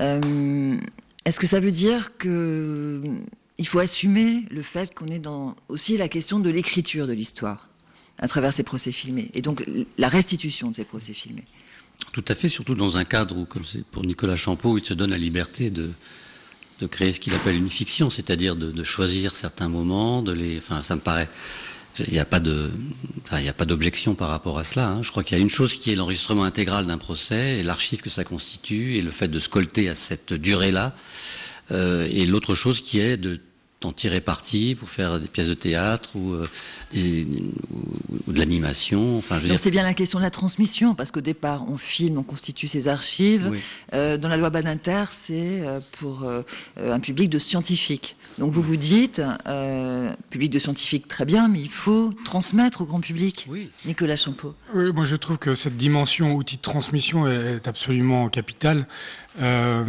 euh, est-ce que ça veut dire que il faut assumer le fait qu'on est dans aussi la question de l'écriture de l'histoire à travers ces procès filmés, et donc la restitution de ces procès filmés? Tout à fait, surtout dans un cadre où, comme c'est pour Nicolas Champeau, il se donne la liberté de, de créer ce qu'il appelle une fiction, c'est-à-dire de, de choisir certains moments, de les, enfin, ça me paraît, il n'y a pas de, enfin, il n'y a pas d'objection par rapport à cela, hein. Je crois qu'il y a une chose qui est l'enregistrement intégral d'un procès et l'archive que ça constitue et le fait de se colter à cette durée-là, euh, et l'autre chose qui est de en tirer parti pour faire des pièces de théâtre ou, euh, des, ou, ou de l'animation. Enfin, je veux Donc dire... c'est bien la question de la transmission, parce qu'au départ, on filme, on constitue ses archives. Oui. Euh, dans la loi Badinter, c'est euh, pour euh, un public de scientifiques. Donc vous vous dites, euh, public de scientifiques, très bien, mais il faut transmettre au grand public. Oui. Nicolas Champeau. Oui, moi je trouve que cette dimension outil de transmission est, est absolument capitale. Euh,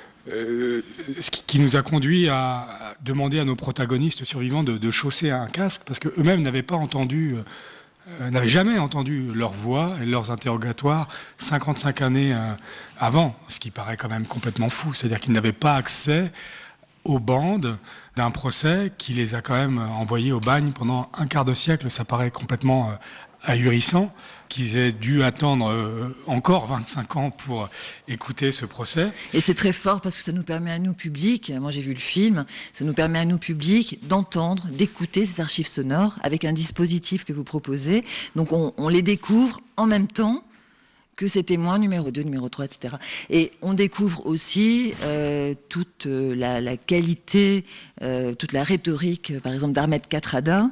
Euh, ce qui, qui nous a conduit à, à demander à nos protagonistes survivants de, de chausser un casque, parce qu'eux-mêmes n'avaient pas entendu, euh, n'avaient jamais entendu leur voix et leurs interrogatoires cinquante-cinq années euh, avant, ce qui paraît quand même complètement fou. C'est-à-dire qu'ils n'avaient pas accès aux bandes d'un procès qui les a quand même envoyés au bagne pendant un quart de siècle. Ça paraît complètement euh, ahurissant qu'ils aient dû attendre euh, encore vingt-cinq ans pour écouter ce procès. Et c'est très fort parce que ça nous permet à nous, public, moi j'ai vu le film, ça nous permet à nous, public, d'entendre, d'écouter ces archives sonores avec un dispositif que vous proposez. Donc on, on les découvre en même temps que ces témoins numéro deux, numéro trois, et cetera. Et on découvre aussi euh, toute euh, la, la qualité, euh, toute la rhétorique, euh, par exemple, d'Ahmed Kathrada,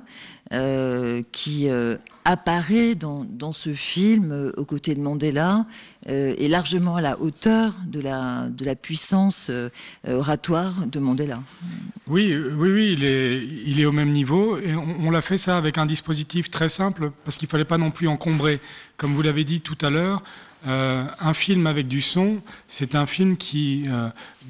euh, qui euh, apparaît dans, dans ce film euh, aux côtés de Mandela, euh, et largement à la hauteur de la, de la puissance euh, oratoire de Mandela. Oui, oui, oui, il est, il est au même niveau, et on, on l'a fait ça avec un dispositif très simple, parce qu'il fallait pas non plus encombrer. Comme vous l'avez dit tout à l'heure, euh, un film avec du son, c'est un film qui euh,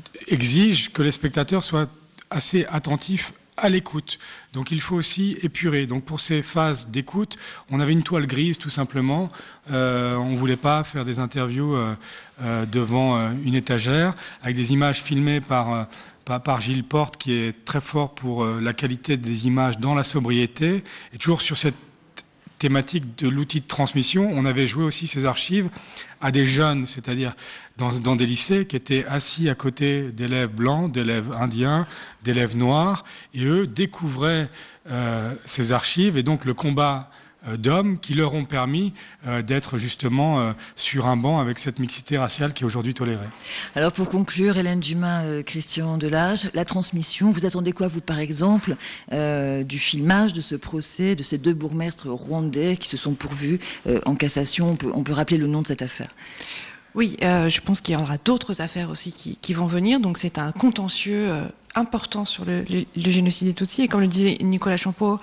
exige que les spectateurs soient assez attentifs à l'écoute. Donc il faut aussi épurer. Donc pour ces phases d'écoute, on avait une toile grise tout simplement. Euh, on voulait pas faire des interviews euh, euh, devant euh, une étagère avec des images filmées par euh, par, par Gilles Porte, qui est très fort pour euh, la qualité des images dans la sobriété. Et toujours sur cette thématique de l'outil de transmission, on avait joué aussi ces archives à des jeunes, c'est-à-dire dans, dans des lycées qui étaient assis à côté d'élèves blancs, d'élèves indiens, d'élèves noirs, et eux découvraient euh, ces archives et donc le combat euh, d'hommes qui leur ont permis euh, d'être justement euh, sur un banc avec cette mixité raciale qui est aujourd'hui tolérée. Alors pour conclure, Hélène Dumas, euh, Christian Delage, la transmission, vous attendez quoi, vous, par exemple, euh, du filmage de ce procès, de ces deux bourgmestres rwandais qui se sont pourvus euh, en cassation? On peut, on peut rappeler le nom de cette affaire. Oui, euh, je pense qu'il y aura d'autres affaires aussi qui, qui vont venir. Donc c'est un contentieux euh, important sur le, le, le génocide des Tutsis. Et comme le disait Nicolas Champeau,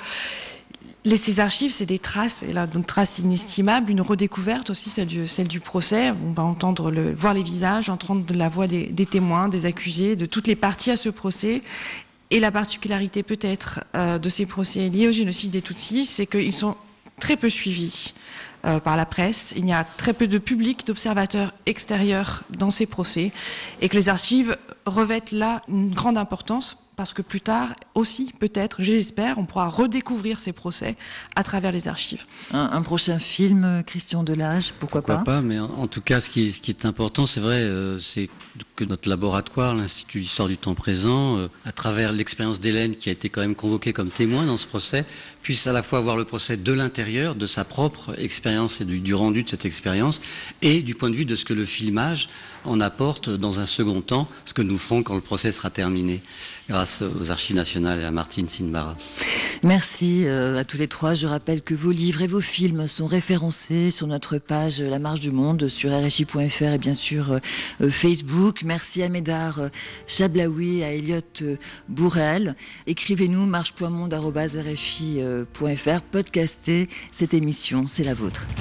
les, ces archives, c'est des traces, et là, donc traces inestimables, une redécouverte aussi, celle du, celle du procès. On va entendre le, voir les visages, entendre la voix des, des témoins, des accusés, de toutes les parties à ce procès. Et la particularité peut-être euh, de ces procès liés au génocide des Tutsis, c'est qu'ils sont très peu suivis euh, par la presse. Il y a très peu de public, d'observateurs extérieurs dans ces procès, et que les archives revêtent là une grande importance, parce que plus tard aussi, peut-être, j'espère, on pourra redécouvrir ces procès à travers les archives. Un, un prochain film, Christian Delage, pourquoi, pourquoi pas pas, mais en, en tout cas, ce qui, ce qui est important, c'est vrai, euh, c'est que notre laboratoire, l'Institut d'Histoire du Temps Présent, euh, à travers l'expérience d'Hélène, qui a été quand même convoquée comme témoin dans ce procès, puisse à la fois voir le procès de l'intérieur, de sa propre expérience et du, du rendu de cette expérience, et du point de vue de ce que le filmage en apporte dans un second temps, ce que nous ferons quand le procès sera terminé, grâce aux Archives nationales et à Martine Sinbara. Merci euh, à tous les trois. Je rappelle que vos livres et vos films sont référencés sur notre page La Marche du Monde, sur R F I point F R et bien sûr euh, euh, Facebook. Merci à Médard euh, Chablaoui, à Elliot euh, Bourrel. Écrivez-nous marche point monde arobase R F I point F R. Podcastez cette émission, c'est la vôtre.